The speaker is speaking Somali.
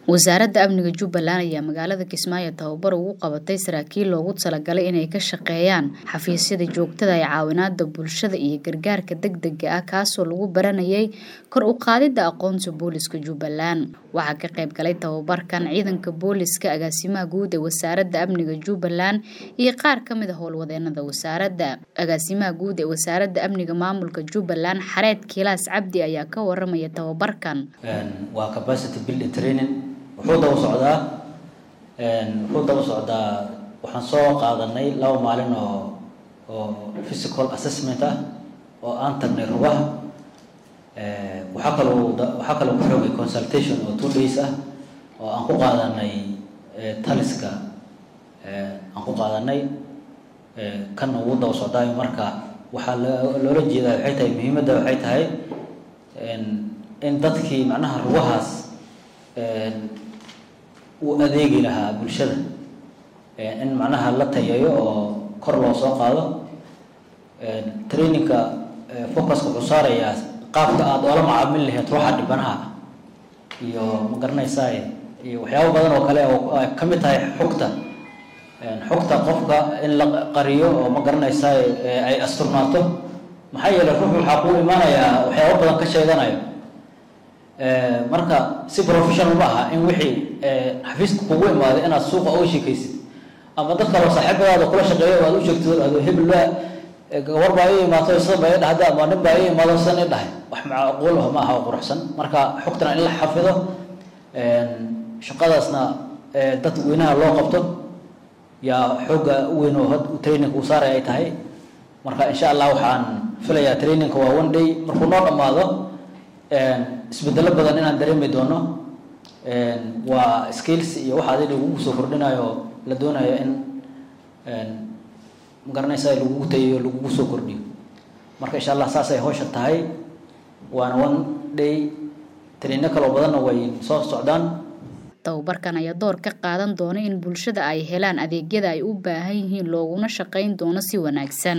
wasaaradda amniga Jubbaland ayaa magaalada Kismaayo tababar ugu qabatay saraakiil loogu talagalay inay ka shaqeeyaan xafiisyada joogtada ee caawinaadda bulshada iyo gargaarka degdegga ah kaasoo lagu baranayay kor u qaadida aqoonta booliska Jubbaland. Waxaa ka qayb galay tababarkan ciidanka booliska, agaasimaha guud ee wasaaradda amniga Jubbaland iyo qaar ka mid ah howlwadeennada wasaaradda. Agaasimaha guud ee wasaaradda amniga maamulka Jubbaland Xareed Kilaas Cabdi ayaa ka waramaya tababarkan. Waa capacity building training wuxuu daba socdaa waxaan soo qaadanay 2 maalin oo physical assessment ah oo aan tagnay rugaha waxa kale ku xogay consultation oo 2 days ah oo aan ku qaadanay taliska aan ku qaadanay kan ugu daba socdaa marka waxa loola jeedaa waxay tahay muhiimadda waxay tahay in dadkii macnaha rugahaas uu adeegi lahaa bulshada in macnaha la tayayo oo kor loo soo qaado trainingka focus ku saaraya qaabka aad oo la macaamil lahayd ruuxa dhibanaha iyo ma garanaysaa iyo waxyaabo badan oo kale oo ka mid tahay xogta qofka in la qariyo oo ma garanaysaa ay asturnaato maxay yeelay ruuxu waxa ku imaanaya waxyaabo badan ka sheeganayo marka si professional ma aha in wixii xafiiska kugu imaaday inaad suuqa oo sheekaysid ama dadka loo saaxiibada kula shaqeeyo aad u sheegto aad hebel gabar baa ay imaato sida bay dhahdaa ama nin baa ay imaado san dhahay wax macquul ah ma aha quruxsan marka xogtana in la xafido shaqadaasna dad weynaha loo qabto yaa xooga weyn oo had training ku saaray ay tahay marka insha Allah waxaan filayaa training waa 1 day markuu noo dhamaado isbedelo badan inaan dareemi doono waa skills iyo waxa ay ugu soo kordhinayo la doonayo in magaranaysa lagu tayo lagu soo kordhiyo marka insha Allah saas ay hawsha tahay waana 1 day training kale badan way soo socdaan. Tababarkan ayaa door ka qaadan doona in bulshada ay helaan adeegyada ay u baahan yihiin looguna shaqeyn doono si wanaagsan.